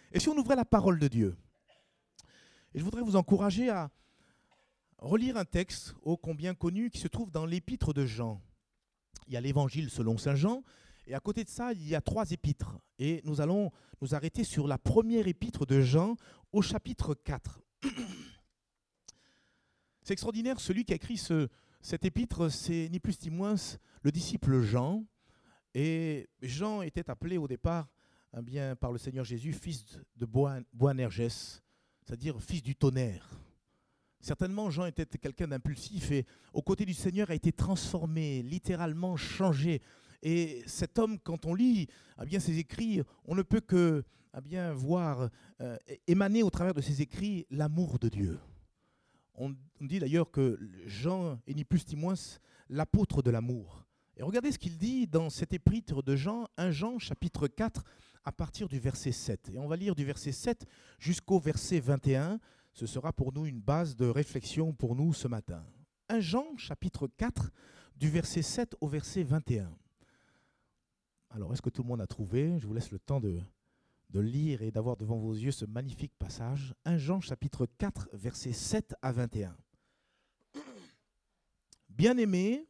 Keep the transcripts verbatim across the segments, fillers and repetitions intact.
Et si on ouvrait la parole de Dieu? Et je voudrais vous encourager à relire un texte ô combien connu qui se trouve dans l'épître de Jean. Il y a l'évangile selon saint Jean, et à côté de ça, il y a trois épîtres. Et nous allons nous arrêter sur la première épître de Jean au chapitre quatre. C'est extraordinaire, celui qui a écrit ce, cette épître, c'est ni plus ni moins le disciple Jean. Et Jean était appelé au départ eh bien, par le Seigneur Jésus fils de Boanerges, c'est-à-dire fils du tonnerre. Certainement, Jean était quelqu'un d'impulsif et aux côtés du Seigneur a été transformé, littéralement changé. Et cet homme, quand on lit eh bien, ses écrits, on ne peut que eh bien, voir euh, émaner au travers de ses écrits l'amour de Dieu. On dit d'ailleurs que Jean est ni plus ni moins l'apôtre de l'amour. Et regardez ce qu'il dit dans cet épître de Jean, premier Jean, chapitre quatre, à partir du verset sept. Et on va lire du verset sept jusqu'au verset vingt et un. Ce sera pour nous une base de réflexion pour nous ce matin. premier Jean, chapitre quatre, du verset sept au verset vingt et un. Alors, est-ce que tout le monde a trouvé? Je vous laisse le temps de, de lire et d'avoir devant vos yeux ce magnifique passage. premier Jean, chapitre quatre, versets sept à vingt et un. Bien-aimés,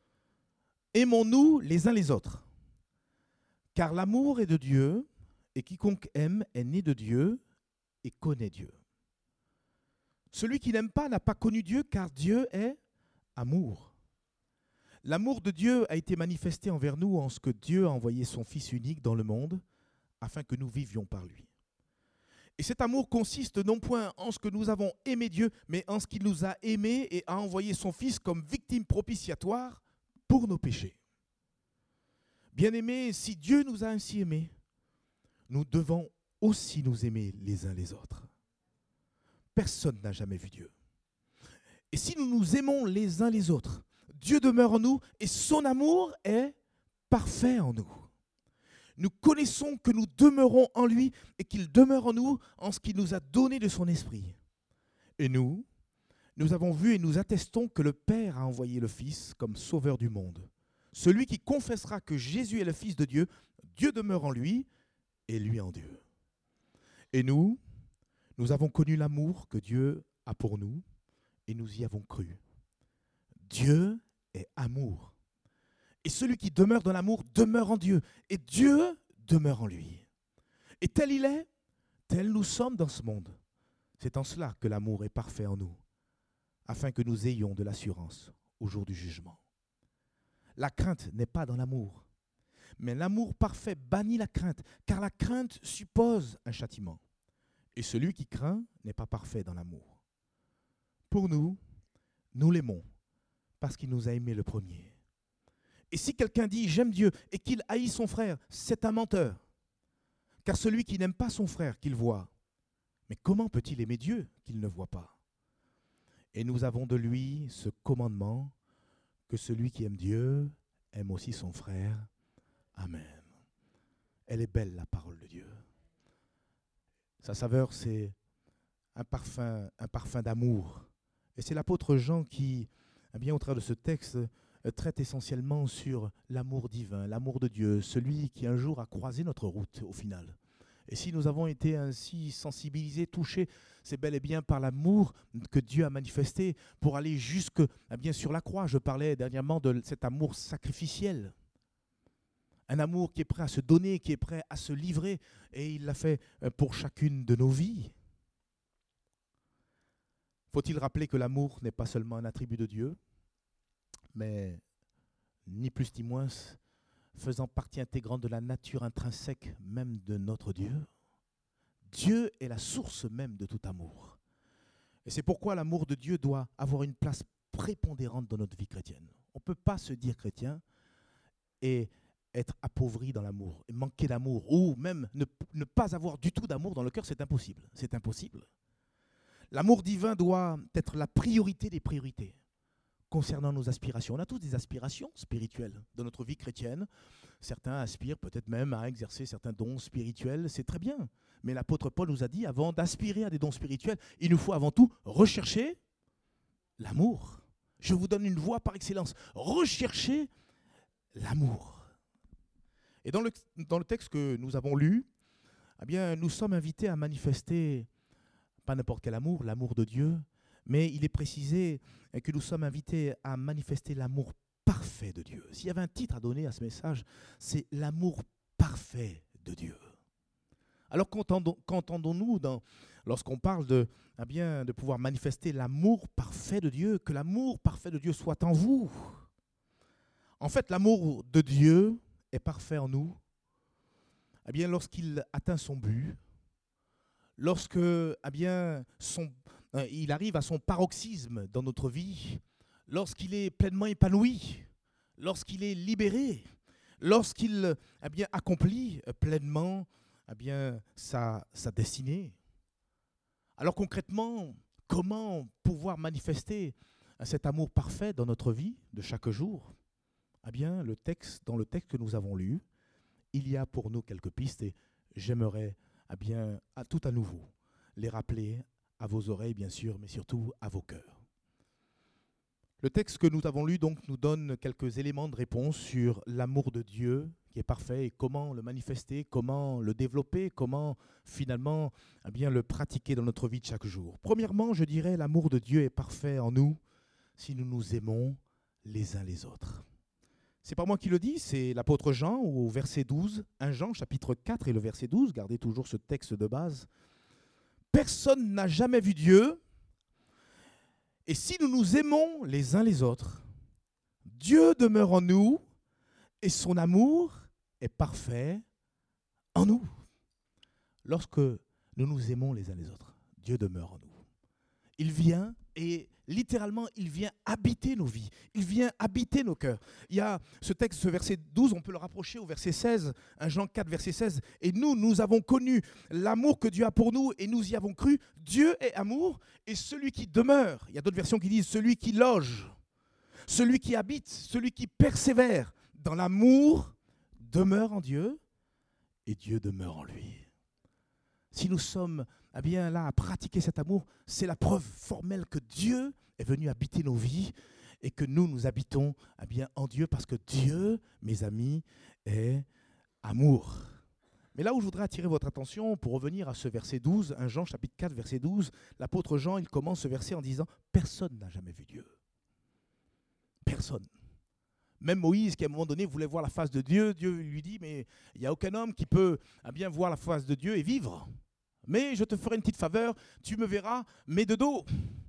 aimons-nous les uns les autres, car l'amour est de Dieu, et quiconque aime est né de Dieu et connaît Dieu. Celui qui n'aime pas n'a pas connu Dieu, car Dieu est amour. L'amour de Dieu a été manifesté envers nous en ce que Dieu a envoyé son Fils unique dans le monde, afin que nous vivions par lui. Et cet amour consiste non point en ce que nous avons aimé Dieu, mais en ce qu'il nous a aimés et a envoyé son Fils comme victime propitiatoire pour nos péchés. Bien-aimés, si Dieu nous a ainsi aimés, nous devons aussi nous aimer les uns les autres. Personne n'a jamais vu Dieu. Et si nous nous aimons les uns les autres, Dieu demeure en nous et son amour est parfait en nous. Nous connaissons que nous demeurons en lui et qu'il demeure en nous en ce qu'il nous a donné de son esprit. Et nous, nous avons vu et nous attestons que le Père a envoyé le Fils comme sauveur du monde. Celui qui confessera que Jésus est le Fils de Dieu, Dieu demeure en lui et lui en Dieu. Et nous, nous avons connu l'amour que Dieu a pour nous et nous y avons cru. Dieu est amour. Et celui qui demeure dans l'amour demeure en Dieu. Et Dieu demeure en lui. Et tel il est, tel nous sommes dans ce monde. C'est en cela que l'amour est parfait en nous, afin que nous ayons de l'assurance au jour du jugement. La crainte n'est pas dans l'amour. Mais l'amour parfait bannit la crainte, car la crainte suppose un châtiment. Et celui qui craint n'est pas parfait dans l'amour. Pour nous, nous l'aimons, parce qu'il nous a aimés le premier. Et si quelqu'un dit « j'aime Dieu » et qu'il haït son frère, c'est un menteur. Car celui qui n'aime pas son frère qu'il voit, mais comment peut-il aimer Dieu qu'il ne voit pas? Et nous avons de lui ce commandement, que celui qui aime Dieu aime aussi son frère. Amen. Elle est belle, la parole de Dieu. Sa saveur, c'est un parfum, un parfum d'amour. Et c'est l'apôtre Jean qui, eh bien, au travers de ce texte, traite essentiellement sur l'amour divin, l'amour de Dieu, celui qui un jour a croisé notre route au final. Et si nous avons été ainsi sensibilisés, touchés, c'est bel et bien par l'amour que Dieu a manifesté pour aller jusque eh bien, sur la croix. Je parlais dernièrement de cet amour sacrificiel. Un amour qui est prêt à se donner, qui est prêt à se livrer. Et il l'a fait pour chacune de nos vies. Faut-il rappeler que l'amour n'est pas seulement un attribut de Dieu, mais ni plus ni moins faisant partie intégrante de la nature intrinsèque même de notre Dieu. Dieu est la source même de tout amour. Et c'est pourquoi l'amour de Dieu doit avoir une place prépondérante dans notre vie chrétienne. On ne peut pas se dire chrétien et être appauvri dans l'amour, et manquer d'amour, ou même ne, ne pas avoir du tout d'amour dans le cœur, c'est impossible. C'est impossible. L'amour divin doit être la priorité des priorités concernant nos aspirations. On a tous des aspirations spirituelles dans notre vie chrétienne. Certains aspirent peut-être même à exercer certains dons spirituels, c'est très bien. Mais l'apôtre Paul nous a dit, avant d'aspirer à des dons spirituels, il nous faut avant tout rechercher l'amour. Je vous donne une voie par excellence. Recherchez l'amour. Et dans le, dans le texte que nous avons lu, eh bien, nous sommes invités à manifester, pas n'importe quel amour, l'amour de Dieu, mais il est précisé que nous sommes invités à manifester l'amour parfait de Dieu. S'il y avait un titre à donner à ce message, c'est l'amour parfait de Dieu. Alors qu'entendons, qu'entendons-nous dans, lorsqu'on parle de, eh bien, de pouvoir manifester l'amour parfait de Dieu, que l'amour parfait de Dieu soit en vous? En fait, l'amour de Dieu est parfait en nous, eh bien, lorsqu'il atteint son but, lorsque eh bien, son, euh, il arrive à son paroxysme dans notre vie, lorsqu'il est pleinement épanoui, lorsqu'il est libéré, lorsqu'il eh bien, accomplit pleinement eh bien, sa, sa destinée. Alors concrètement, comment pouvoir manifester cet amour parfait dans notre vie de chaque jour? Eh bien, le texte, dans le texte que nous avons lu, il y a pour nous quelques pistes et j'aimerais eh bien, à tout à nouveau les rappeler à vos oreilles, bien sûr, mais surtout à vos cœurs. Le texte que nous avons lu donc nous donne quelques éléments de réponse sur l'amour de Dieu qui est parfait et comment le manifester, comment le développer, comment finalement eh bien, le pratiquer dans notre vie de chaque jour. Premièrement, je dirais l'amour de Dieu est parfait en nous si nous nous aimons les uns les autres. C'est pas moi qui le dis, c'est l'apôtre Jean au verset douze, premier Jean chapitre quatre et le verset douze, gardez toujours ce texte de base. Personne n'a jamais vu Dieu, et si nous nous aimons les uns les autres, Dieu demeure en nous et son amour est parfait en nous. Lorsque nous nous aimons les uns les autres, Dieu demeure en nous. Il vient et littéralement, il vient habiter nos vies. Il vient habiter nos cœurs. Il y a ce texte, ce verset douze, on peut le rapprocher au verset seize, premier Jean quatre, verset seize. Et nous, nous avons connu l'amour que Dieu a pour nous et nous y avons cru. Dieu est amour et celui qui demeure, il y a d'autres versions qui disent celui qui loge, celui qui habite, celui qui persévère dans l'amour demeure en Dieu et Dieu demeure en lui. Si nous sommes eh bien, là à pratiquer cet amour, c'est la preuve formelle que Dieu est venu habiter nos vies et que nous, nous habitons eh bien, en Dieu parce que Dieu, mes amis, est amour. Mais là où je voudrais attirer votre attention pour revenir à ce verset douze, premier Jean chapitre quatre, verset douze, l'apôtre Jean, il commence ce verset en disant « Personne n'a jamais vu Dieu. » Personne. Même Moïse, qui à un moment donné voulait voir la face de Dieu, Dieu lui dit, mais il n'y a aucun homme qui peut eh bien, voir la face de Dieu et vivre. Mais je te ferai une petite faveur, tu me verras, mais de dos.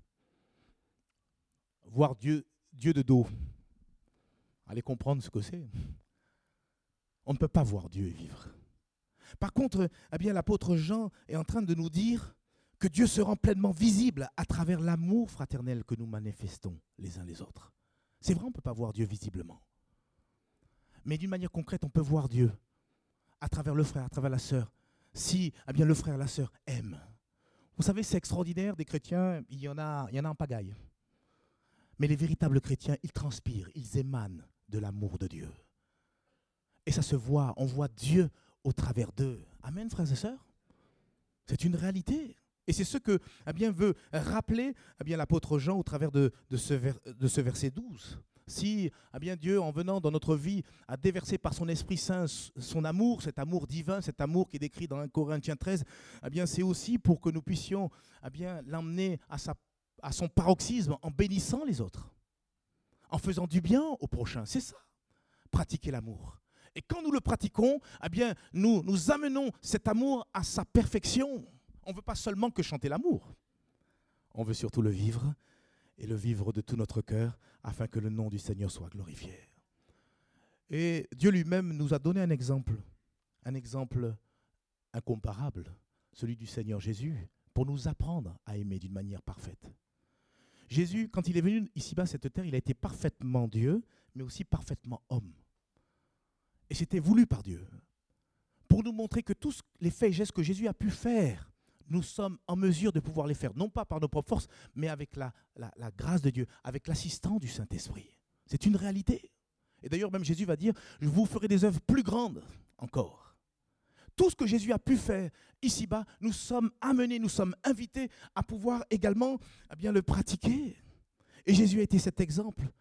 Voir Dieu, Dieu de dos. Allez comprendre ce que c'est. On ne peut pas voir Dieu et vivre. Par contre, eh bien, l'apôtre Jean est en train de nous dire que Dieu se rend pleinement visible à travers l'amour fraternel que nous manifestons les uns les autres. C'est vrai, on ne peut pas voir Dieu visiblement. Mais d'une manière concrète, on peut voir Dieu à travers le frère, à travers la sœur. Si eh bien, le frère et la sœur aiment. Vous savez, c'est extraordinaire, des chrétiens, il y en a, il y en a en pagaille. Mais les véritables chrétiens, ils transpirent, ils émanent de l'amour de Dieu. Et ça se voit, on voit Dieu au travers d'eux. Amen, frères et sœurs. C'est une réalité. Et c'est ce que eh bien, veut rappeler eh bien, l'apôtre Jean au travers de, de, ce, ver, de ce verset douze. Si eh bien, Dieu, en venant dans notre vie, a déversé par son Esprit Saint son amour, cet amour divin, cet amour qui est décrit dans un Corinthiens treize, eh bien, c'est aussi pour que nous puissions eh bien, l'emmener à, sa, à son paroxysme en bénissant les autres, en faisant du bien au prochain. C'est ça, pratiquer l'amour. Et quand nous le pratiquons, eh bien, nous, nous amenons cet amour à sa perfection. On ne veut pas seulement que chanter l'amour, on veut surtout le vivre et le vivre de tout notre cœur afin que le nom du Seigneur soit glorifié. Et Dieu lui-même nous a donné un exemple, un exemple incomparable, celui du Seigneur Jésus, pour nous apprendre à aimer d'une manière parfaite. Jésus, quand il est venu ici-bas, cette terre, il a été parfaitement Dieu, mais aussi parfaitement homme. Et c'était voulu par Dieu, pour nous montrer que tous les faits et gestes que Jésus a pu faire, nous sommes en mesure de pouvoir les faire, non pas par nos propres forces, mais avec la, la, la grâce de Dieu, avec l'assistance du Saint-Esprit. C'est une réalité. Et d'ailleurs, même Jésus va dire, je vous ferai des œuvres plus grandes encore. Tout ce que Jésus a pu faire ici-bas, nous sommes amenés, nous sommes invités à pouvoir également eh bien, le pratiquer. Et Jésus a été cet exemple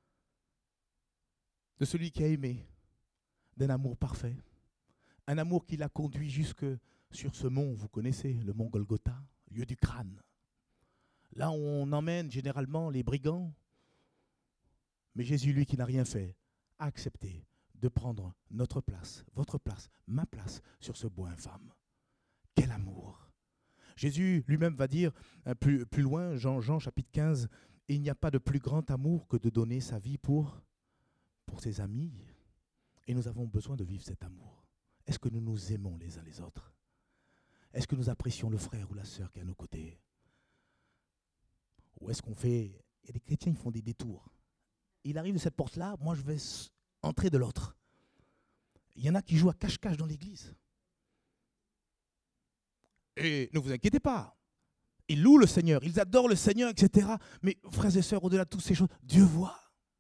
de celui qui a aimé d'un amour parfait, un amour qui l'a conduit jusque sur ce mont, vous connaissez, le mont Golgotha, lieu du crâne. Là où on emmène généralement les brigands. Mais Jésus, lui qui n'a rien fait, a accepté de prendre notre place, votre place, ma place sur ce bois infâme. Quel amour! Jésus lui-même va dire euh, plus, plus loin, Jean, Jean chapitre quinze, « Il n'y a pas de plus grand amour que de donner sa vie pour, pour ses amis. » Et nous avons besoin de vivre cet amour. Est-ce que nous nous aimons les uns les autres? Est-ce que nous apprécions le frère ou la sœur qui est à nos côtés? Ou est-ce qu'on fait... Il y a des chrétiens qui font des détours. Il arrive de cette porte-là, moi je vais entrer de l'autre. Il y en a qui jouent à cache-cache dans l'église. Et ne vous inquiétez pas. Ils louent le Seigneur, ils adorent le Seigneur, et cetera. Mais frères et sœurs, au-delà de toutes ces choses, Dieu voit.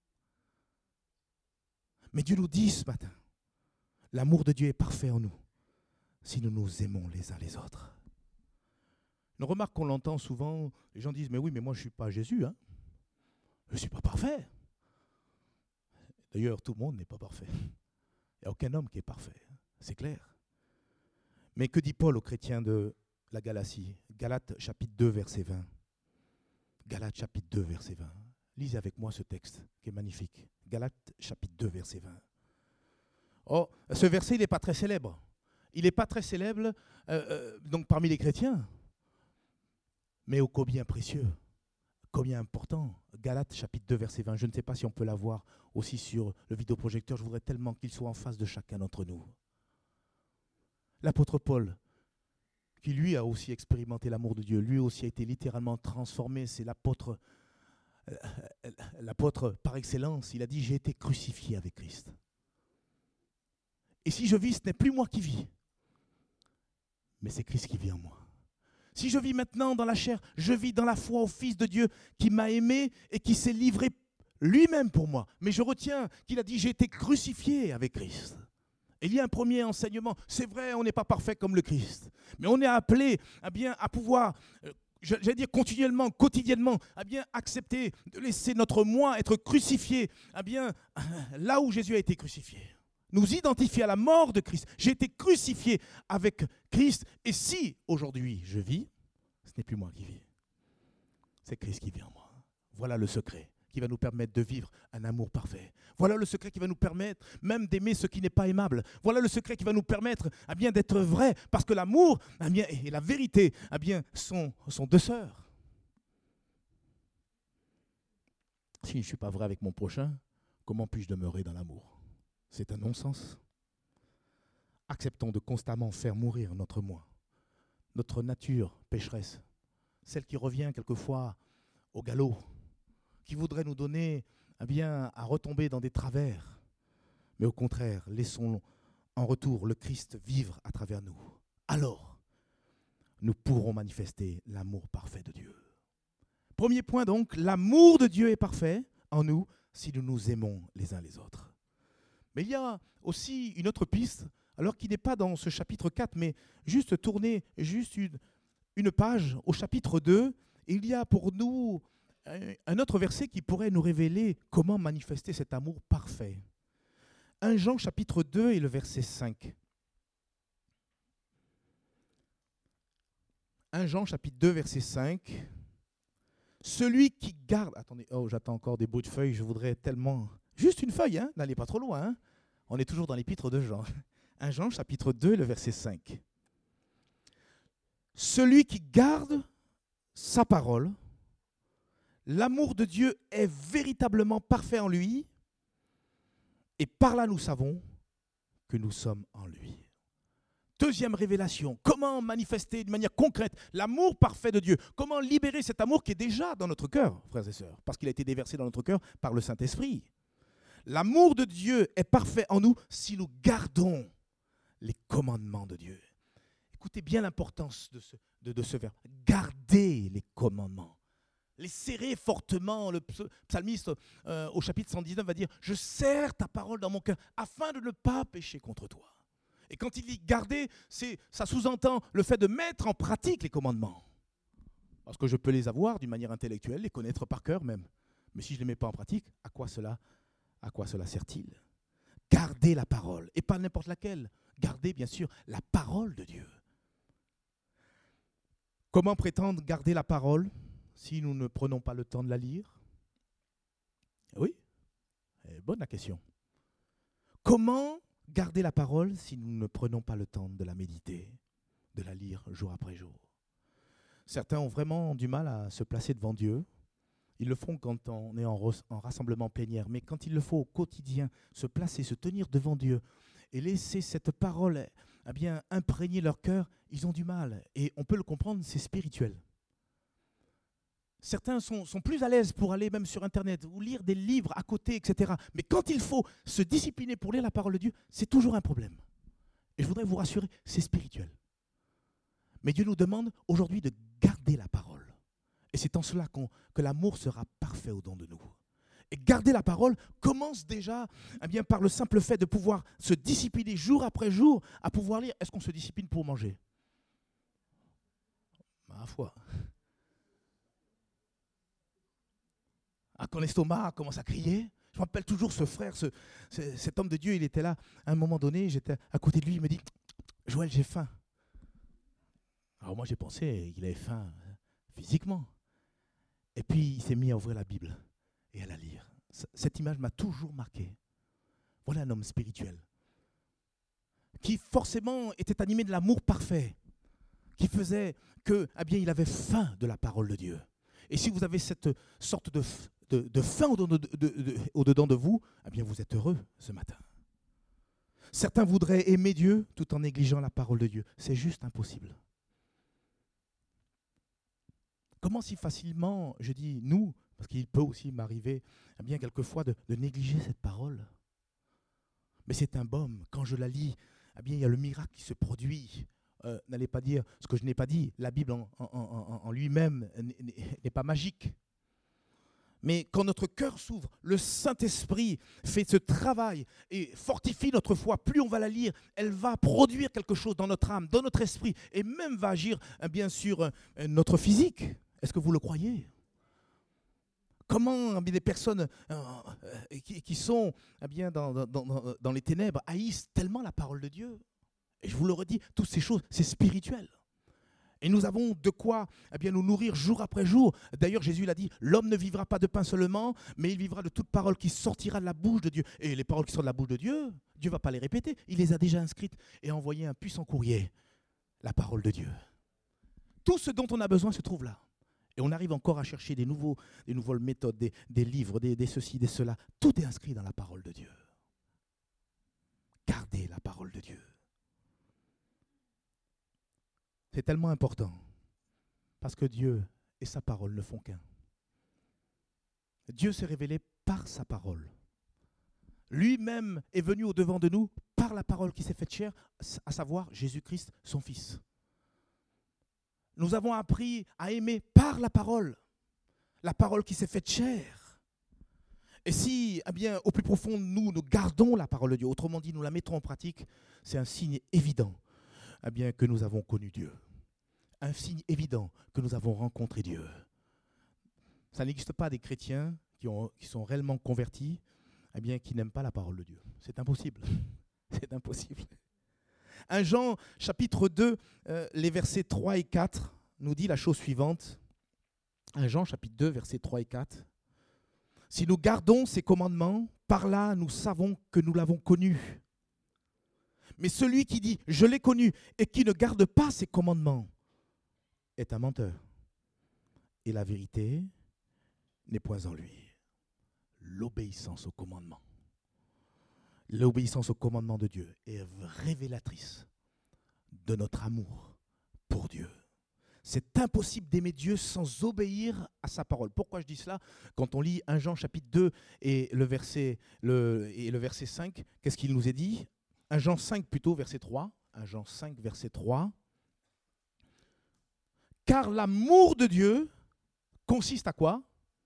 Mais Dieu nous dit ce matin, l'amour de Dieu est parfait en nous, si nous nous aimons les uns les autres. Une remarque qu'on l'entend souvent, les gens disent, mais oui, mais moi je ne suis pas Jésus, hein. Je ne suis pas parfait. D'ailleurs, tout le monde n'est pas parfait. Il n'y a aucun homme qui est parfait, c'est clair. Mais que dit Paul aux chrétiens de la Galatie? Galates chapitre deux, verset vingt. Galates chapitre deux, verset vingt. Lisez avec moi ce texte qui est magnifique. Galates chapitre deux, verset vingt. Oh, ce verset, il n'est pas très célèbre. Il n'est pas très célèbre euh, euh, donc parmi les chrétiens. Mais ô combien précieux, combien important. Galates chapitre deux, verset vingt. Je ne sais pas si on peut l'avoir aussi sur le vidéoprojecteur. Je voudrais tellement qu'il soit en face de chacun d'entre nous. L'apôtre Paul, qui lui a aussi expérimenté l'amour de Dieu, lui aussi a été littéralement transformé. C'est l'apôtre, euh, l'apôtre par excellence. Il a dit, j'ai été crucifié avec Christ. Et si je vis, ce n'est plus moi qui vis, mais c'est Christ qui vit en moi. Si je vis maintenant dans la chair, je vis dans la foi au Fils de Dieu qui m'a aimé et qui s'est livré lui-même pour moi. Mais je retiens qu'il a dit, j'ai été crucifié avec Christ. Et il y a un premier enseignement. C'est vrai, on n'est pas parfait comme le Christ, mais on est appelé à bien à pouvoir, euh, j'allais dire continuellement, quotidiennement, à bien accepter de laisser notre moi être crucifié, à bien là où Jésus a été crucifié. Nous identifier à la mort de Christ. J'ai été crucifié avec Christ. Et si aujourd'hui je vis, ce n'est plus moi qui vis. C'est Christ qui vit en moi. Voilà le secret qui va nous permettre de vivre un amour parfait. Voilà le secret qui va nous permettre même d'aimer ce qui n'est pas aimable. Voilà le secret qui va nous permettre eh bien, d'être vrai. Parce que l'amour eh bien, et la vérité eh bien, sont, sont deux sœurs. Si je ne suis pas vrai avec mon prochain, comment puis-je demeurer dans l'amour ? C'est un non-sens. Acceptons de constamment faire mourir notre moi, notre nature pécheresse, celle qui revient quelquefois au galop, qui voudrait nous donner eh bien, à retomber dans des travers. Mais au contraire, laissons en retour le Christ vivre à travers nous. Alors, nous pourrons manifester l'amour parfait de Dieu. Premier point donc, l'amour de Dieu est parfait en nous si nous nous aimons les uns les autres. Mais il y a aussi une autre piste, alors qui n'est pas dans ce chapitre quatre, mais juste tourner juste une, une page au chapitre deux. Il y a pour nous un autre verset qui pourrait nous révéler comment manifester cet amour parfait. premier Jean chapitre deux et le verset cinq. premier Jean chapitre deux, verset cinq. Celui qui garde... Attendez, oh, j'attends encore des bouts de feuilles, je voudrais tellement... Juste une feuille, hein, n'allez pas trop loin. Hein. On est toujours dans l'épître de Jean. premier Jean, chapitre deux, le verset cinq. Celui qui garde sa parole, l'amour de Dieu est véritablement parfait en lui, et par là nous savons que nous sommes en lui. Deuxième révélation, comment manifester de manière concrète l'amour parfait de Dieu? Comment libérer cet amour qui est déjà dans notre cœur, frères et sœurs, parce qu'il a été déversé dans notre cœur par le Saint-Esprit. L'amour de Dieu est parfait en nous si nous gardons les commandements de Dieu. Écoutez bien l'importance de ce, de, de ce verbe. Garder les commandements. Les serrer fortement. Le psalmiste euh, au chapitre cent dix-neuf va dire « Je serre ta parole dans mon cœur afin de ne pas pécher contre toi ». Et quand il dit « garder », c'est, ça sous-entend le fait de mettre en pratique les commandements. Parce que je peux les avoir d'une manière intellectuelle, les connaître par cœur même. Mais si je ne les mets pas en pratique, à quoi cela À quoi cela sert-il? Gardez la parole, et pas n'importe laquelle. Gardez bien sûr la parole de Dieu. Comment prétendre garder la parole si nous ne prenons pas le temps de la lire? Oui, c'est bonne la question. Comment garder la parole si nous ne prenons pas le temps de la méditer, de la lire jour après jour? Certains ont vraiment du mal à se placer devant Dieu. Ils le font quand on est en, en rassemblement plénière, mais quand il le faut au quotidien, se placer, se tenir devant Dieu et laisser cette parole eh bien, imprégner leur cœur, ils ont du mal. Et on peut le comprendre, c'est spirituel. Certains sont, sont plus à l'aise pour aller même sur Internet ou lire des livres à côté, et cetera. Mais quand il faut se discipliner pour lire la parole de Dieu, c'est toujours un problème. Et je voudrais vous rassurer, c'est spirituel. Mais Dieu nous demande aujourd'hui de garder la parole. Et c'est en cela qu'on, que l'amour sera parfait au-dedans de nous. Et garder la parole commence déjà eh bien, par le simple fait de pouvoir se discipliner jour après jour à pouvoir lire. Est-ce qu'on se discipline pour manger? Ma foi. Ah, quand l'estomac commence à crier, je me rappelle toujours ce frère, ce, ce, cet homme de Dieu, il était là. À un moment donné, j'étais à côté de lui, il me dit « Joël, j'ai faim ». Alors moi, j'ai pensé qu'il avait faim physiquement. Et puis, il s'est mis à ouvrir la Bible et à la lire. Cette image m'a toujours marqué. Voilà un homme spirituel qui forcément était animé de l'amour parfait, qui faisait que, eh bien, il avait faim de la parole de Dieu. Et si vous avez cette sorte de, de, de faim au-dedans de, de, de, au-dedans de vous, eh bien, vous êtes heureux ce matin. Certains voudraient aimer Dieu tout en négligeant la parole de Dieu. C'est juste impossible. Comment si facilement, je dis nous, parce qu'il peut aussi m'arriver eh bien quelquefois de, de négliger cette parole. Mais c'est un baume. Quand je la lis, eh bien il y a le miracle qui se produit. Euh, n'allez pas dire ce que je n'ai pas dit. La Bible en, en, en, en lui-même n'est pas magique. Mais quand notre cœur s'ouvre, le Saint-Esprit fait ce travail et fortifie notre foi. Plus on va la lire, elle va produire quelque chose dans notre âme, dans notre esprit, et même va agir bien sûr notre physique. Est-ce que vous le croyez? Comment des personnes euh, qui, qui sont eh bien, dans, dans, dans, dans les ténèbres haïssent tellement la parole de Dieu? Et je vous le redis, toutes ces choses, c'est spirituel. Et nous avons de quoi eh bien, nous nourrir jour après jour. D'ailleurs, Jésus l'a dit, l'homme ne vivra pas de pain seulement, mais il vivra de toute parole qui sortira de la bouche de Dieu. Et les paroles qui sortent de la bouche de Dieu, Dieu ne va pas les répéter. Il les a déjà inscrites et envoyé un puissant courrier, la parole de Dieu. Tout ce dont on a besoin se trouve là. Et on arrive encore à chercher des, nouveaux, des nouvelles méthodes, des, des livres, des, des ceci, des cela. Tout est inscrit dans la parole de Dieu. Gardez la parole de Dieu. C'est tellement important. Parce que Dieu et sa parole ne font qu'un. Dieu s'est révélé par sa parole. Lui-même est venu au-devant de nous par la parole qui s'est faite chair, à savoir Jésus-Christ, son Fils. Nous avons appris à aimer par la parole, la parole qui s'est faite chair. Et si, eh bien, au plus profond de nous, nous gardons la parole de Dieu, autrement dit, nous la mettons en pratique, c'est un signe évident eh bien, que nous avons connu Dieu. Un signe évident que nous avons rencontré Dieu. Ça n'existe pas des chrétiens qui, ont, qui sont réellement convertis, eh bien, qui n'aiment pas la parole de Dieu. C'est impossible. C'est impossible. un Jean chapitre deux, euh, les versets trois et quatre, nous dit la chose suivante. un Jean chapitre deux, versets trois et quatre. Si nous gardons ses commandements, par là nous savons que nous l'avons connu. Mais celui qui dit « je l'ai connu » et qui ne garde pas ses commandements est un menteur. Et la vérité n'est point en lui. L'obéissance au commandement. L'obéissance au commandement de Dieu est révélatrice de notre amour pour Dieu. C'est impossible d'aimer Dieu sans obéir à sa parole. Pourquoi je dis cela? Quand on lit un Jean chapitre deux et le verset, le, et le verset cinq, qu'est-ce qu'il nous est dit? un Jean cinq plutôt, verset trois. un Jean cinq, verset trois. Car l'amour de Dieu consiste à quoi?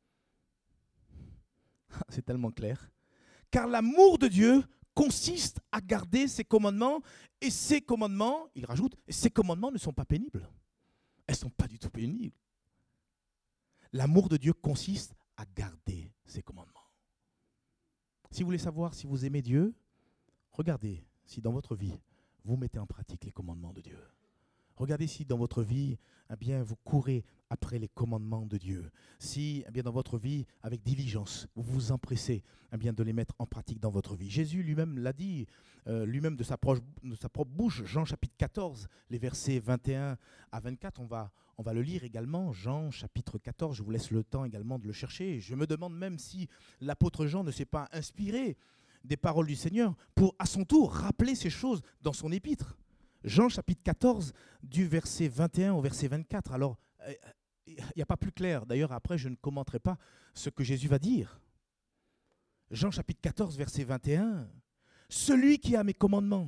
C'est tellement clair. Car l'amour de Dieu consiste à garder ses commandements. Et ces commandements, il rajoute, ces commandements ne sont pas pénibles. Elles ne sont pas du tout pénibles. L'amour de Dieu consiste à garder ses commandements. Si vous voulez savoir si vous aimez Dieu, regardez si dans votre vie, vous mettez en pratique les commandements de Dieu. Regardez si dans votre vie, eh bien, vous courez après les commandements de Dieu. Si eh bien, dans votre vie, avec diligence, vous vous empressez eh bien, de les mettre en pratique dans votre vie. Jésus lui-même l'a dit, euh, lui-même de sa, proche, de sa propre bouche, Jean chapitre quatorze, les versets vingt et un à vingt-quatre, on va, on va le lire également. Jean chapitre quatorze, je vous laisse le temps également de le chercher. Je me demande même si l'apôtre Jean ne s'est pas inspiré des paroles du Seigneur pour, à son tour, rappeler ces choses dans son épître. Jean chapitre quatorze, du verset vingt et un au verset vingt-quatre. Alors, il n'y a pas plus clair. D'ailleurs, après, je ne commenterai pas ce que Jésus va dire. Jean chapitre quatorze, verset vingt et un. « Celui qui a mes commandements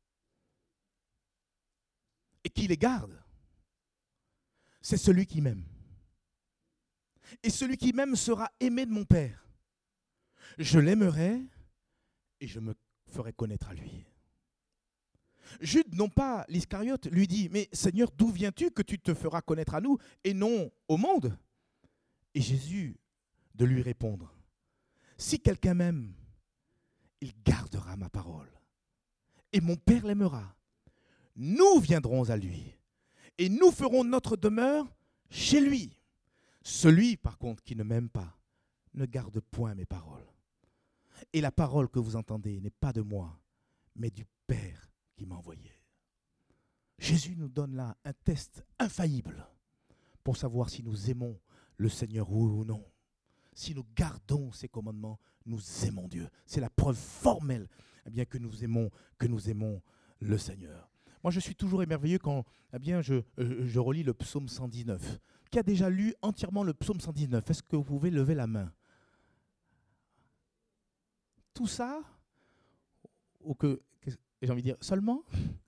et qui les garde, c'est celui qui m'aime. Et celui qui m'aime sera aimé de mon Père. Je l'aimerai et je me ferai connaître à lui. » Jude, non pas l'Iscariote, lui dit « Mais Seigneur, d'où viens-tu que tu te feras connaître à nous et non au monde ?» Et Jésus de lui répondre « Si quelqu'un m'aime, il gardera ma parole. Et mon Père l'aimera. Nous viendrons à lui et nous ferons notre demeure chez lui. Celui, par contre, qui ne m'aime pas, ne garde point mes paroles. Et la parole que vous entendez n'est pas de moi, mais du Père qui m'a envoyé. » Jésus nous donne là un test infaillible pour savoir si nous aimons le Seigneur ou non. Si nous gardons ses commandements, nous aimons Dieu. C'est la preuve formelle eh bien, que nous aimons, que nous aimons le Seigneur. Moi, je suis toujours émerveillé quand eh bien, je, je relis le psaume cent dix-neuf. Qui a déjà lu entièrement le psaume cent dix-neuf? Est-ce que vous pouvez lever la main? Tout ça, ou que, j'ai envie de dire, seulement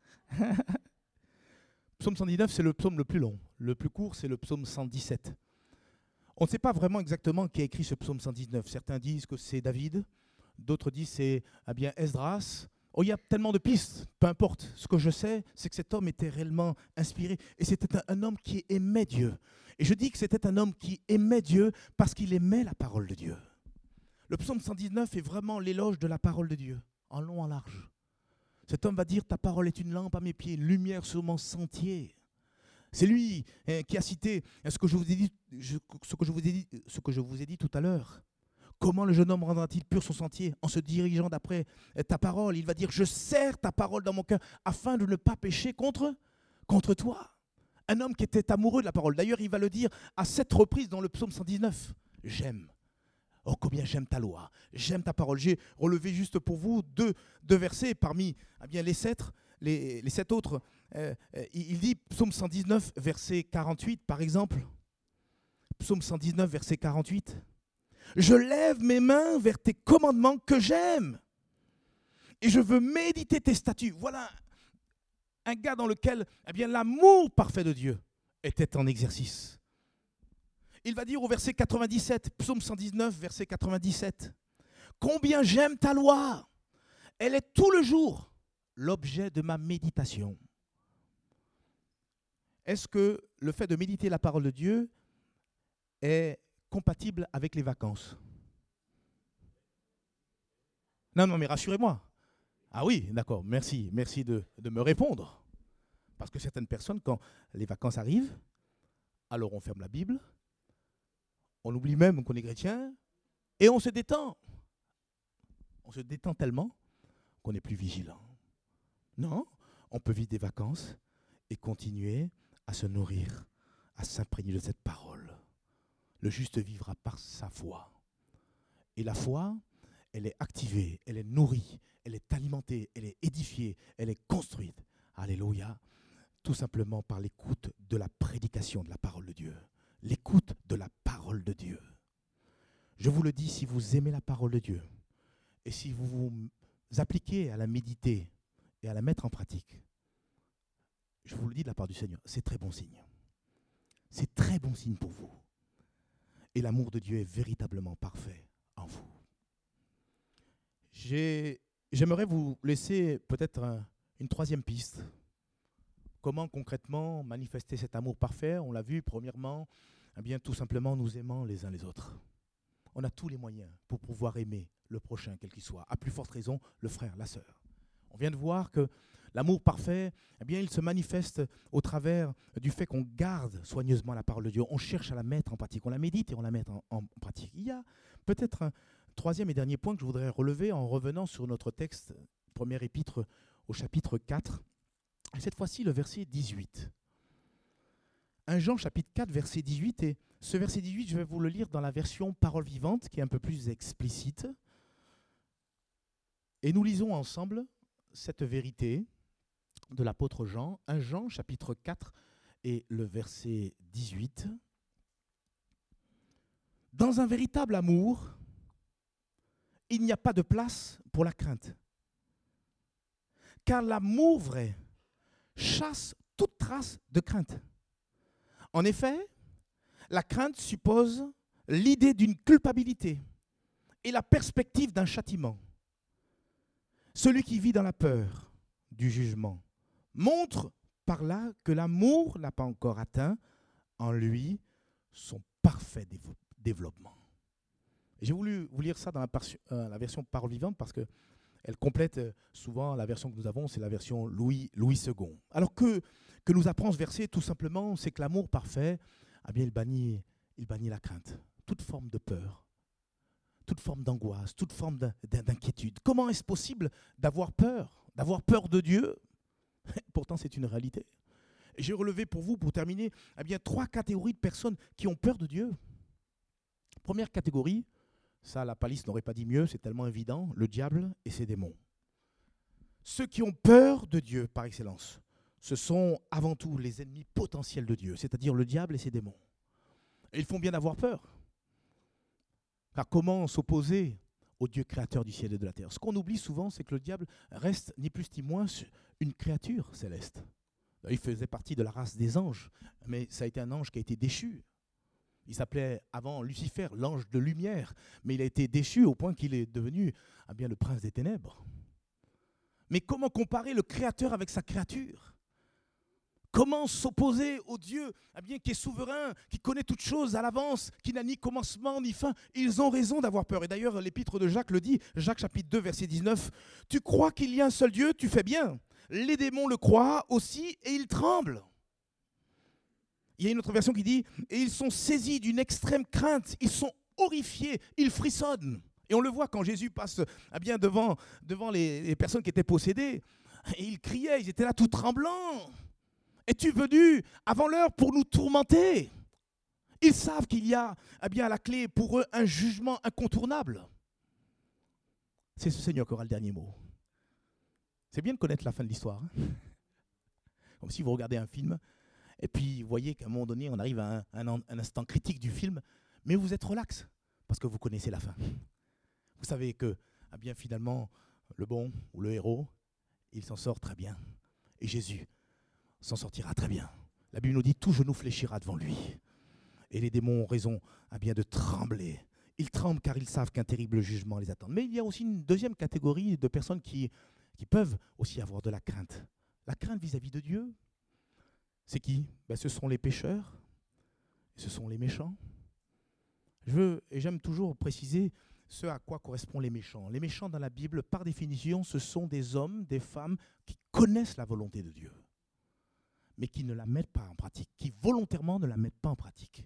Psaume cent dix-neuf, c'est le psaume le plus long. Le plus court, c'est le psaume cent dix-sept. On ne sait pas vraiment exactement qui a écrit ce psaume cent dix-neuf. Certains disent que c'est David, d'autres disent que c'est eh bien Esdras. Oh, il y a tellement de pistes, peu importe. Ce que je sais, c'est que cet homme était réellement inspiré. Et c'était un, un homme qui aimait Dieu. Et je dis que c'était un homme qui aimait Dieu parce qu'il aimait la parole de Dieu. Le psaume cent dix-neuf est vraiment l'éloge de la parole de Dieu, en long, en large. Cet homme va dire « Ta parole est une lampe à mes pieds, une lumière sur mon sentier ». C'est lui hein, qui a cité ce que je vous ai dit, je, ce que je vous ai dit, ce que je vous ai dit tout à l'heure. Comment le jeune homme rendra-t-il pur son sentier? En se dirigeant d'après ta parole. Il va dire « Je serre ta parole dans mon cœur afin de ne pas pécher contre, contre toi ». Un homme qui était amoureux de la parole. D'ailleurs, il va le dire à sept reprises dans le psaume cent dix-neuf. « J'aime. Oh, combien j'aime ta loi. J'aime ta parole. » J'ai relevé juste pour vous deux, deux versets parmi eh bien, les sept, les, les sept autres. Euh, il dit, psaume cent dix-neuf, verset quarante-huit, par exemple. Psaume cent dix-neuf, verset quarante-huit. « Je lève mes mains vers tes commandements que j'aime, et je veux méditer tes statuts. » Voilà un gars dans lequel eh bien, l'amour parfait de Dieu était en exercice. Il va dire au verset quatre-vingt-dix-sept, psaume cent dix-neuf, verset quatre-vingt-dix-sept. « Combien j'aime ta loi, elle est tout le jour l'objet de ma méditation. » Est-ce que le fait de méditer la parole de Dieu est compatible avec les vacances? Non, non, mais rassurez-moi. Ah oui, d'accord, merci, merci de, de me répondre. Parce que certaines personnes, quand les vacances arrivent, alors on ferme la Bible, on oublie même qu'on est chrétien, et on se détend. On se détend tellement qu'on n'est plus vigilant. Non, on peut vivre des vacances et continuer à se nourrir, à s'imprégner de cette parole. Le juste vivra par sa foi. Et la foi, elle est activée, elle est nourrie, elle est alimentée, elle est édifiée, elle est construite. Alléluia. Tout simplement par l'écoute de la prédication de la parole de Dieu. L'écoute de la parole de Dieu. Je vous le dis, si vous aimez la parole de Dieu, et si vous vous appliquez à la méditer et à la mettre en pratique, je vous le dis de la part du Seigneur, c'est très bon signe. C'est très bon signe pour vous. Et l'amour de Dieu est véritablement parfait en vous. J'ai, j'aimerais vous laisser peut-être un, une troisième piste. Comment concrètement manifester cet amour parfait? On l'a vu, premièrement, eh bien, tout simplement nous aimant les uns les autres. On a tous les moyens pour pouvoir aimer le prochain, quel qu'il soit. À plus forte raison, le frère, la sœur. On vient de voir que L'amour parfait, eh bien, il se manifeste au travers du fait qu'on garde soigneusement la parole de Dieu. On cherche à la mettre en pratique, on la médite et on la met en, en pratique. Il y a peut-être un troisième et dernier point que je voudrais relever en revenant sur notre texte, première épître au chapitre quatre, et cette fois-ci le verset dix-huit. premier Jean chapitre quatre, verset dix-huit, et ce verset dix-huit, je vais vous le lire dans la version parole vivante, qui est un peu plus explicite. Et nous lisons ensemble cette vérité de l'apôtre Jean, premier Jean chapitre quatre et le verset dix-huit. Dans un véritable amour, il n'y a pas de place pour la crainte. Car l'amour vrai chasse toute trace de crainte. En effet, la crainte suppose l'idée d'une culpabilité et la perspective d'un châtiment. Celui qui vit dans la peur du jugement montre par là que l'amour n'a pas encore atteint en lui son parfait dévo- développement. J'ai voulu vous lire ça dans la, par- euh, la version parole vivante parce qu'elle complète euh, souvent la version que nous avons, c'est la version Louis, Louis second. Alors que, que nous apprend ce verset, tout simplement, c'est que l'amour parfait, eh bien, il bannit, il bannit la crainte, toute forme de peur, toute forme d'angoisse, toute forme d'inquiétude. Comment est-ce possible d'avoir peur, d'avoir peur de Dieu? Pourtant, c'est une réalité. J'ai relevé pour vous, pour terminer, eh bien, trois catégories de personnes qui ont peur de Dieu. Première catégorie, ça, la palisse n'aurait pas dit mieux, c'est tellement évident, le diable et ses démons. Ceux qui ont peur de Dieu, par excellence, ce sont avant tout les ennemis potentiels de Dieu, c'est-à-dire le diable et ses démons. Et ils font bien avoir peur. Car comment s'opposer au Dieu créateur du ciel et de la terre? Ce qu'on oublie souvent, c'est que le diable reste ni plus ni moins une créature céleste. Il faisait partie de la race des anges, mais ça a été un ange qui a été déchu. Il s'appelait avant Lucifer, l'ange de lumière, mais il a été déchu au point qu'il est devenu eh bien, le prince des ténèbres. Mais comment comparer le créateur avec sa créature? Comment s'opposer au Dieu eh bien, qui est souverain, qui connaît toutes choses à l'avance, qui n'a ni commencement ni fin? Ils ont raison d'avoir peur. Et d'ailleurs, l'épître de Jacques le dit, Jacques chapitre deux, verset dix-neuf, « Tu crois qu'il y a un seul Dieu, tu fais bien. Les démons le croient aussi et ils tremblent. » Il y a une autre version qui dit « Et ils sont saisis d'une extrême crainte, ils sont horrifiés, ils frissonnent. » Et on le voit quand Jésus passe eh bien, devant, devant les, les personnes qui étaient possédées. Et ils criaient, ils étaient là tout tremblants. « Es-tu venu avant l'heure pour nous tourmenter ?» Ils savent qu'il y a eh bien, à la clé pour eux un jugement incontournable. C'est ce Seigneur qui aura le dernier mot. C'est bien de connaître la fin de l'histoire. Hein. Comme si vous regardez un film, et puis vous voyez qu'à un moment donné, on arrive à un, un, un instant critique du film, mais vous êtes relax, parce que vous connaissez la fin. Vous savez que, eh bien, finalement, le bon ou le héros, il s'en sort très bien. Et Jésus s'en sortira très bien. La Bible nous dit, tout genou fléchira devant lui. Et les démons ont raison eh bien, de trembler. Ils tremblent car ils savent qu'un terrible jugement les attend. Mais il y a aussi une deuxième catégorie de personnes qui, qui peuvent aussi avoir de la crainte. La crainte vis-à-vis de Dieu, c'est qui? Ben, ce sont les pécheurs, ce sont les méchants. Je veux, et j'aime toujours préciser ce à quoi correspondent les méchants. Les méchants dans la Bible, par définition, ce sont des hommes, des femmes qui connaissent la volonté de Dieu, mais qui ne la mettent pas en pratique, qui volontairement ne la mettent pas en pratique.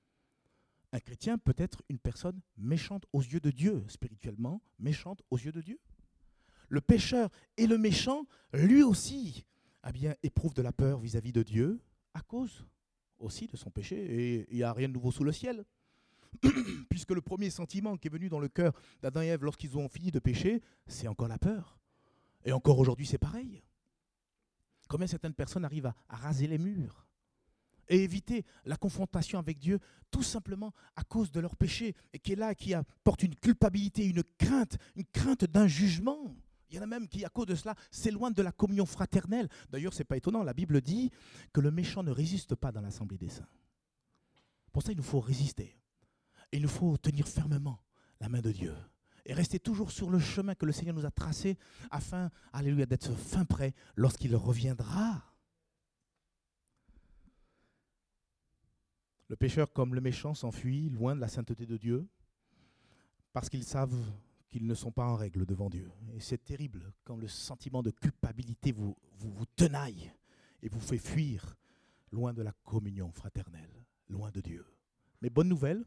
Un chrétien peut être une personne méchante aux yeux de Dieu, spirituellement méchante aux yeux de Dieu. Le pécheur et le méchant, lui aussi, eh bien, éprouve de la peur vis-à-vis de Dieu à cause aussi de son péché. Et il n'y a rien de nouveau sous le ciel. Puisque le premier sentiment qui est venu dans le cœur d'Adam et Ève lorsqu'ils ont fini de pécher, c'est encore la peur. Et encore aujourd'hui, c'est pareil. Combien certaines personnes arrivent à, à raser les murs et éviter la confrontation avec Dieu tout simplement à cause de leur péché et qui est là, qui apporte une culpabilité, une crainte, une crainte d'un jugement. Il y en a même qui, à cause de cela, s'éloignent de la communion fraternelle. D'ailleurs, ce n'est pas étonnant, la Bible dit que le méchant ne résiste pas dans l'assemblée des saints. Pour ça, il nous faut résister. Et il nous faut tenir fermement la main de Dieu et rester toujours sur le chemin que le Seigneur nous a tracé afin, alléluia, d'être fin prêt lorsqu'il reviendra. Le pécheur comme le méchant s'enfuit loin de la sainteté de Dieu parce qu'ils savent qu'ils ne sont pas en règle devant Dieu. Et c'est terrible quand le sentiment de culpabilité vous, vous, vous tenaille et vous fait fuir loin de la communion fraternelle, loin de Dieu. Mais bonne nouvelle,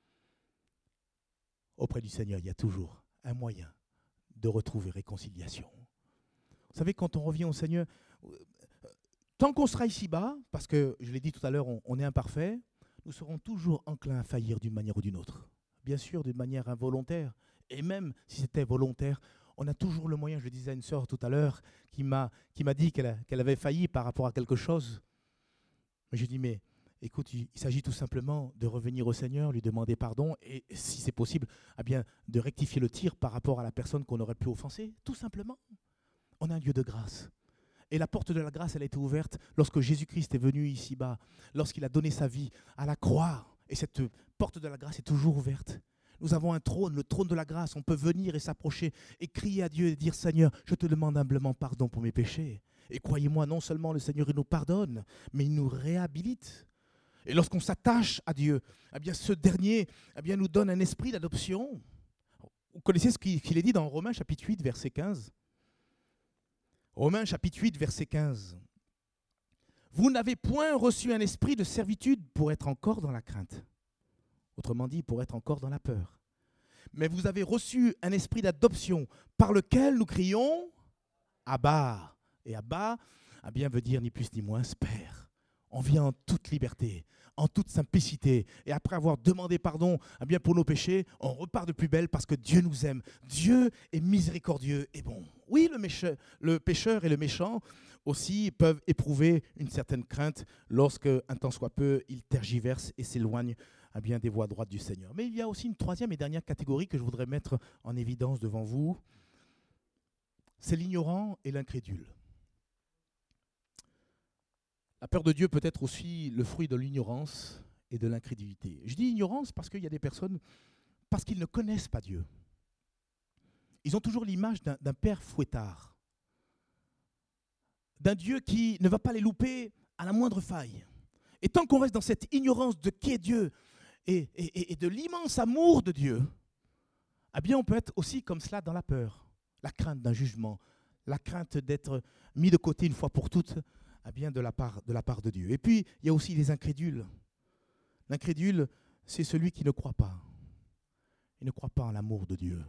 auprès du Seigneur, il y a toujours un moyen de retrouver réconciliation. Vous savez, quand on revient au Seigneur, tant qu'on sera ici-bas, parce que, je l'ai dit tout à l'heure, on, on est imparfait, nous serons toujours enclins à faillir d'une manière ou d'une autre. Bien sûr, d'une manière involontaire. Et même si c'était volontaire, on a toujours le moyen. Je le disais à une sœur tout à l'heure qui m'a, qui m'a dit qu'elle, a, qu'elle avait failli par rapport à quelque chose. Mais je dis, mais écoute, il, il s'agit tout simplement de revenir au Seigneur, lui demander pardon et, si c'est possible, eh bien, de rectifier le tir par rapport à la personne qu'on aurait pu offenser. Tout simplement. On a un Dieu de grâce. Et la porte de la grâce, elle a été ouverte lorsque Jésus-Christ est venu ici-bas, lorsqu'il a donné sa vie à la croix. Et cette porte de la grâce est toujours ouverte. Nous avons un trône, le trône de la grâce. On peut venir et s'approcher et crier à Dieu et dire « Seigneur, je te demande humblement pardon pour mes péchés. » Et croyez-moi, non seulement le Seigneur il nous pardonne, mais il nous réhabilite. Et lorsqu'on s'attache à Dieu, eh bien, ce dernier eh bien, nous donne un esprit d'adoption. Vous connaissez ce qu'il est dit dans Romains chapitre huit, verset quinze. Romains chapitre huit, verset quinze. « Vous n'avez point reçu un esprit de servitude pour être encore dans la crainte. » Autrement dit, pour être encore dans la peur. « Mais vous avez reçu un esprit d'adoption par lequel nous crions « Abba ». Et Abba, eh bien, veut dire ni plus ni moins « Père ». On vient en toute liberté, en toute simplicité. Et après avoir demandé pardon eh bien, pour nos péchés, on repart de plus belle parce que Dieu nous aime. Dieu est miséricordieux et bon. Oui, le, mécheur, le pécheur et le méchant aussi peuvent éprouver une certaine crainte lorsque, un temps soit peu, ils tergiversent et s'éloignent eh bien, des voies droites du Seigneur. Mais il y a aussi une troisième et dernière catégorie que je voudrais mettre en évidence devant vous. C'est l'ignorant et l'incrédule. La peur de Dieu peut être aussi le fruit de l'ignorance et de l'incrédulité. Je dis ignorance parce qu'il y a des personnes, parce qu'ils ne connaissent pas Dieu. Ils ont toujours l'image d'un, d'un père fouettard, d'un Dieu qui ne va pas les louper à la moindre faille. Et tant qu'on reste dans cette ignorance de qui est Dieu et, et, et de l'immense amour de Dieu, eh bien on peut être aussi comme cela dans la peur, la crainte d'un jugement, la crainte d'être mis de côté une fois pour toutes, eh bien de la part, de la part de Dieu. Et puis, il y a aussi les incrédules. L'incrédule, c'est celui qui ne croit pas. Il ne croit pas en l'amour de Dieu.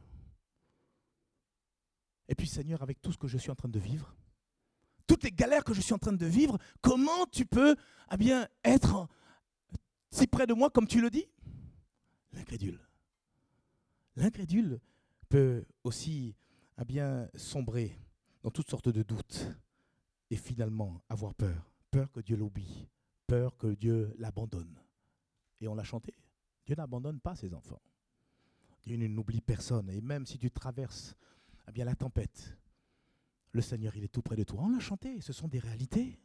Et puis, Seigneur, avec tout ce que je suis en train de vivre, toutes les galères que je suis en train de vivre, comment tu peux eh bien, être si près de moi comme tu le dis? L'incrédule. L'incrédule peut aussi eh bien, sombrer dans toutes sortes de doutes. Et finalement, avoir peur. Peur que Dieu l'oublie. Peur que Dieu l'abandonne. Et on l'a chanté. Dieu n'abandonne pas ses enfants. Dieu n'oublie personne. Et même si tu traverses eh bien, la tempête, le Seigneur, il est tout près de toi. On l'a chanté. Ce sont des réalités.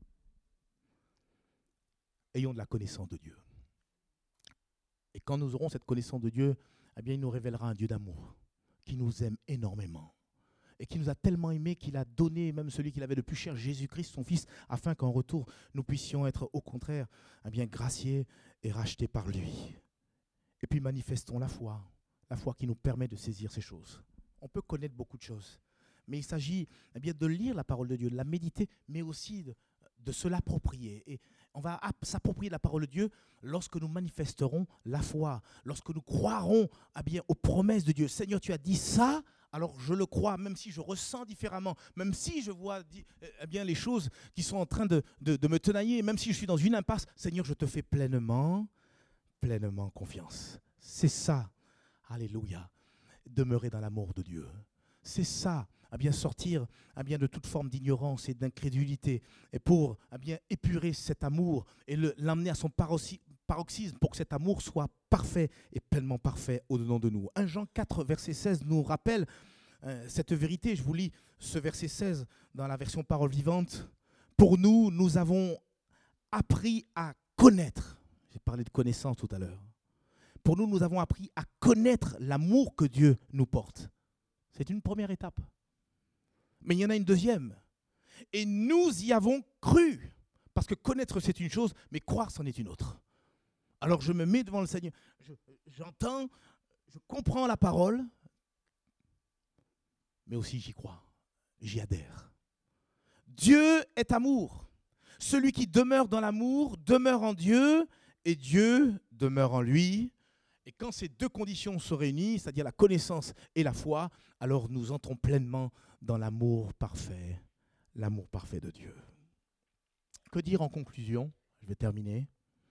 Ayons de la connaissance de Dieu. Et quand nous aurons cette connaissance de Dieu, eh bien, il nous révélera un Dieu d'amour qui nous aime énormément. Et qui nous a tellement aimés qu'il a donné même celui qu'il avait le plus cher, Jésus-Christ, son Fils, afin qu'en retour, nous puissions être au contraire eh bien, graciés et rachetés par lui. Et puis manifestons la foi, la foi qui nous permet de saisir ces choses. On peut connaître beaucoup de choses, mais il s'agit eh bien, de lire la parole de Dieu, de la méditer, mais aussi de, de se l'approprier. Et on va s'approprier la parole de Dieu lorsque nous manifesterons la foi, lorsque nous croirons eh bien, aux promesses de Dieu. Seigneur, tu as dit ça, alors je le crois, même si je ressens différemment, même si je vois eh bien, les choses qui sont en train de, de, de me tenailler, même si je suis dans une impasse, Seigneur, je te fais pleinement, pleinement confiance. C'est ça, alléluia, demeurer dans l'amour de Dieu. C'est ça, à bien sortir à bien de toute forme d'ignorance et d'incrédulité, et pour à bien épurer cet amour et le, l'emmener à son paroxysme, paroxysme pour que cet amour soit parfait et pleinement parfait au-dedans de nous. un Jean quatre, verset seize nous rappelle euh, cette vérité. Je vous lis ce verset seize dans la version parole vivante. Pour nous, nous avons appris à connaître. J'ai parlé de connaissance tout à l'heure. Pour nous, nous avons appris à connaître l'amour que Dieu nous porte. C'est une première étape. Mais il y en a une deuxième. Et nous y avons cru. Parce que connaître, c'est une chose, mais croire, c'en est une autre. Alors je me mets devant le Seigneur, je, j'entends, je comprends la parole, mais aussi j'y crois, j'y adhère. Dieu est amour. Celui qui demeure dans l'amour demeure en Dieu et Dieu demeure en lui. Et quand ces deux conditions se réunissent, c'est-à-dire la connaissance et la foi, alors nous entrons pleinement dans l'amour parfait, l'amour parfait de Dieu. Que dire en conclusion? Je vais terminer.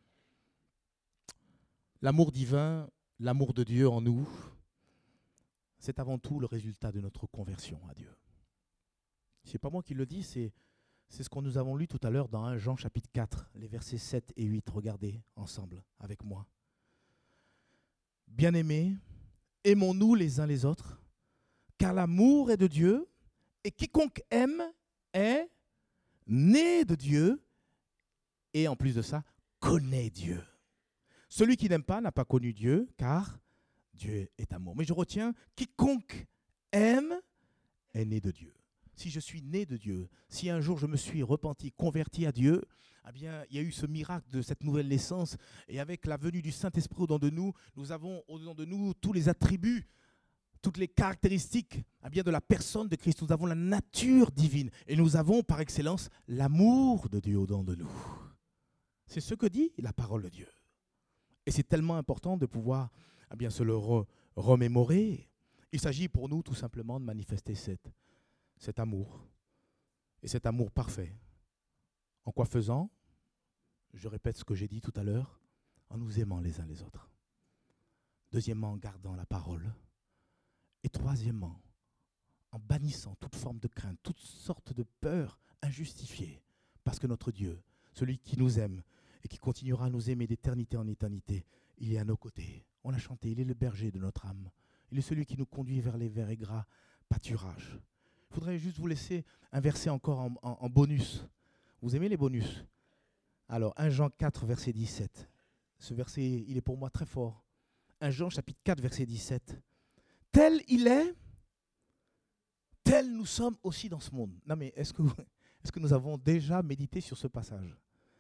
L'amour divin, l'amour de Dieu en nous, c'est avant tout le résultat de notre conversion à Dieu. Ce n'est pas moi qui le dis, c'est, c'est ce que nous avons lu tout à l'heure dans un Jean chapitre quatre, les versets sept et huit. Regardez ensemble avec moi. Bien-aimés, aimons-nous les uns les autres, car l'amour est de Dieu, et quiconque aime est né de Dieu, et en plus de ça, connaît Dieu. Celui qui n'aime pas n'a pas connu Dieu, car Dieu est amour. Mais je retiens, quiconque aime est né de Dieu. Si je suis né de Dieu, si un jour je me suis repenti, converti à Dieu, eh bien, il y a eu ce miracle de cette nouvelle naissance. Et avec la venue du Saint-Esprit au-dedans de nous, nous avons au-dedans de nous tous les attributs, toutes les caractéristiques eh bien, de la personne de Christ. Nous avons la nature divine. Et nous avons par excellence l'amour de Dieu au-dedans de nous. C'est ce que dit la parole de Dieu. Et c'est tellement important de pouvoir eh bien, se le re- remémorer. Il s'agit pour nous tout simplement de manifester cette, cet amour. Et cet amour parfait. En quoi faisant? Je répète ce que j'ai dit tout à l'heure, en nous aimant les uns les autres. Deuxièmement, en gardant la parole. Et troisièmement, en bannissant toute forme de crainte, toutes sortes de peurs injustifiées. Parce que notre Dieu, celui qui nous aime et qui continuera à nous aimer d'éternité en éternité, il est à nos côtés. On l'a chanté, il est le berger de notre âme. Il est celui qui nous conduit vers les verts et gras pâturages. Je voudrais juste vous laisser un verset encore en, en, en bonus. Vous aimez les bonus? Alors, un Jean quatre, verset dix-sept. Ce verset, il est pour moi très fort. un Jean chapitre quatre, verset dix-sept. Tel il est, tel nous sommes aussi dans ce monde. Non mais est-ce que, est-ce que nous avons déjà médité sur ce passage?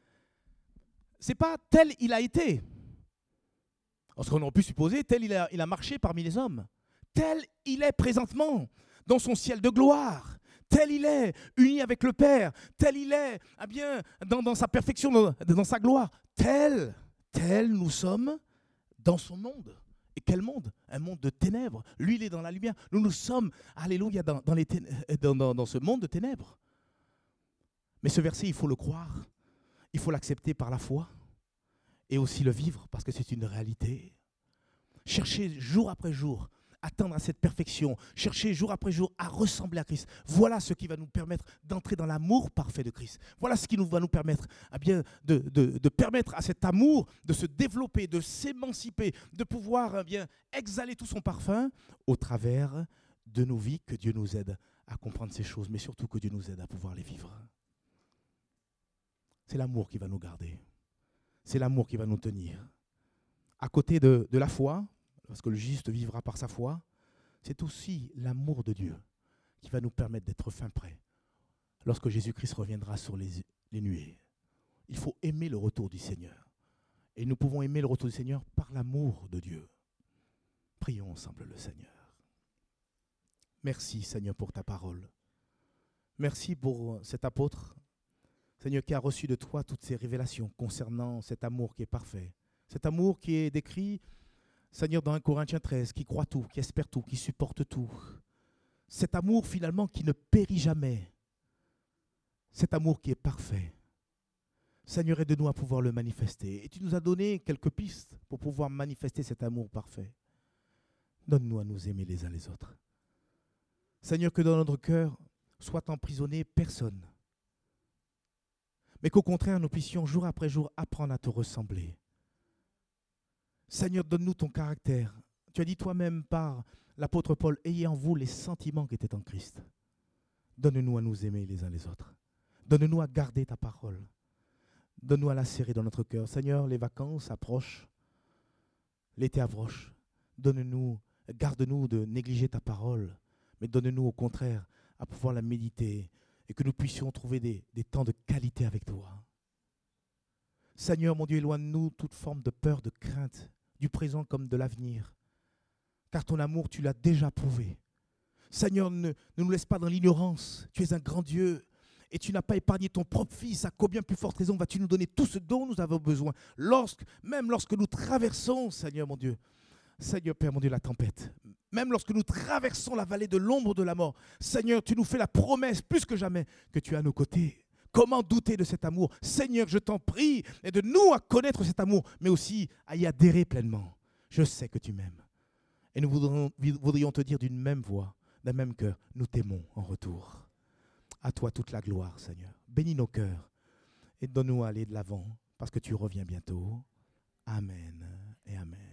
Ce n'est pas tel il a été. Parce qu'on aurait pu supposer tel il a, il a marché parmi les hommes. Tel il est présentement dans son ciel de gloire. Tel il est, uni avec le Père. Tel il est, ah bien, dans, dans sa perfection, dans, dans sa gloire. Tel, tel nous sommes dans son monde. Et quel monde? Un monde de ténèbres. Lui, il est dans la lumière. Nous, nous sommes, alléluia, dans, dans, les ténèbres, dans, dans, dans ce monde de ténèbres. Mais ce verset, il faut le croire. Il faut l'accepter par la foi. Et aussi le vivre, parce que c'est une réalité. Chercher jour après jour atteindre à cette perfection, chercher jour après jour à ressembler à Christ. Voilà ce qui va nous permettre d'entrer dans l'amour parfait de Christ. Voilà ce qui nous va nous permettre eh bien, de, de, de permettre à cet amour de se développer, de s'émanciper, de pouvoir eh bien, exhaler tout son parfum au travers de nos vies. Que Dieu nous aide à comprendre ces choses, mais surtout que Dieu nous aide à pouvoir les vivre. C'est l'amour qui va nous garder. C'est l'amour qui va nous tenir. À côté de, de la foi, parce que le juste vivra par sa foi, c'est aussi l'amour de Dieu qui va nous permettre d'être fin prêts lorsque Jésus-Christ reviendra sur les, les nuées. Il faut aimer le retour du Seigneur. Et nous pouvons aimer le retour du Seigneur par l'amour de Dieu. Prions ensemble le Seigneur. Merci Seigneur pour ta parole. Merci pour cet apôtre, Seigneur, qui a reçu de toi toutes ces révélations concernant cet amour qui est parfait. Cet amour qui est décrit, Seigneur, dans un Corinthiens treize, qui croit tout, qui espère tout, qui supporte tout. Cet amour finalement qui ne périt jamais. Cet amour qui est parfait. Seigneur, aide-nous à pouvoir le manifester. Et tu nous as donné quelques pistes pour pouvoir manifester cet amour parfait. Donne-nous à nous aimer les uns les autres. Seigneur, que dans notre cœur soit emprisonné personne. Mais qu'au contraire, nous puissions jour après jour apprendre à te ressembler. Seigneur, donne-nous ton caractère. Tu as dit toi-même par l'apôtre Paul, ayez en vous les sentiments qui étaient en Christ. Donne-nous à nous aimer les uns les autres. Donne-nous à garder ta parole. Donne-nous à la serrer dans notre cœur. Seigneur, les vacances approchent. L'été approche. Donne-nous, garde-nous de négliger ta parole, mais donne-nous au contraire à pouvoir la méditer et que nous puissions trouver des, des temps de qualité avec toi. Seigneur, mon Dieu, éloigne-nous toute forme de peur, de crainte, du présent comme de l'avenir. Car ton amour, tu l'as déjà prouvé. Seigneur, ne, ne nous laisse pas dans l'ignorance. Tu es un grand Dieu et tu n'as pas épargné ton propre Fils. À combien plus forte raison vas-tu nous donner tout ce dont nous avons besoin, lorsque, même lorsque nous traversons, Seigneur mon Dieu, Seigneur Père mon Dieu, la tempête, même lorsque nous traversons la vallée de l'ombre de la mort, Seigneur, tu nous fais la promesse plus que jamais que tu es à nos côtés. Comment douter de cet amour? Seigneur, je t'en prie, aide-nous à connaître cet amour, mais aussi à y adhérer pleinement. Je sais que tu m'aimes. Et nous voudrions, voudrions te dire d'une même voix, d'un même cœur, nous t'aimons en retour. À toi toute la gloire, Seigneur. Bénis nos cœurs et donne-nous à aller de l'avant parce que tu reviens bientôt. Amen et amen.